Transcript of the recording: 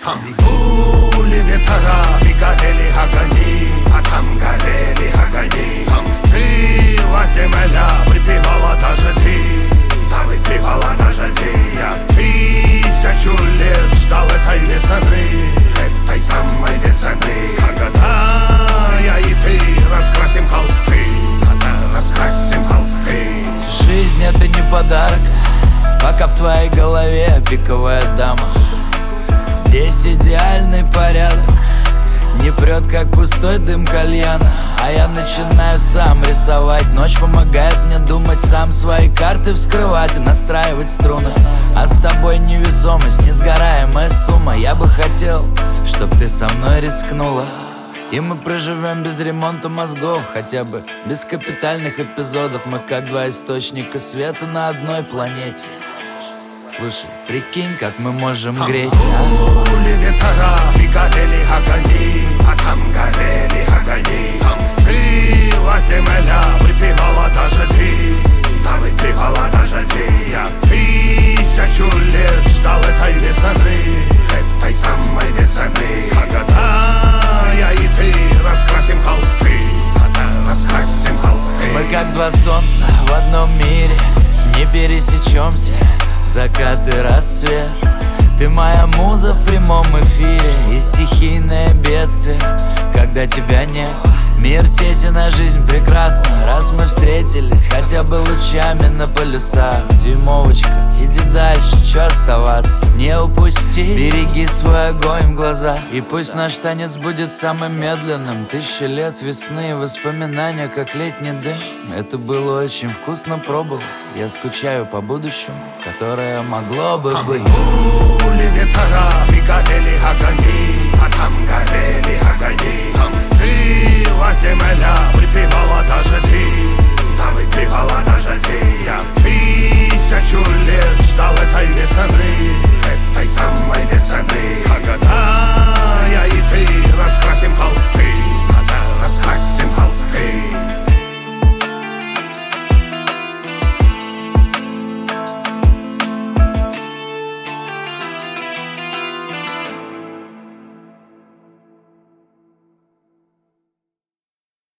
Там дули ветра и горели огни, а там горели огни. Там стыла земля, выпивала даже ты, да выпивала даже ты. Я 1000 лет ждал этой весны, этой самой весны, когда я и ты раскрасим холсты, когда раскрасим холсты. Жизнь — это не подарок, пока в твоей голове пиковая дама. Здесь идеальный порядок, не прет, как пустой дым кальяна. А я начинаю сам рисовать. Ночь помогает мне думать, сам свои карты вскрывать и настраивать струны. А с тобой невесомость, несгораемая сумма. Я бы хотел, чтоб ты со мной рискнула, и мы проживем без ремонта мозгов, хотя бы без капитальных эпизодов. Мы как два источника света на одной планете. Слушай, прикинь, как мы можем греть. Дули ветра и горели огни, а там горели огни. Там стыла земля, выпивала даже ты, да выпивала даже ты. Я 1000 лет ждал этой весны, этой самой весны, когда я и ты раскрасим холсты, когда раскрасим холсты. Мы как два солнца в одном мире, не пересечемся, закат и рассвет. Ты моя муза в прямом эфире и стихийное бедствие, когда тебя нет. Мир тесен, а жизнь прекрасна, раз мы встретились хотя бы лучами на полюсах. Дюймовочка, иди дальше, чё оставаться? Не упусти, береги свой огонь в глазах, и пусть наш танец будет самым медленным. 1000 лет весны и воспоминания, как летний дым. Это было очень вкусно пробовать. Я скучаю по будущему, которое могло бы быть. Дули ветра и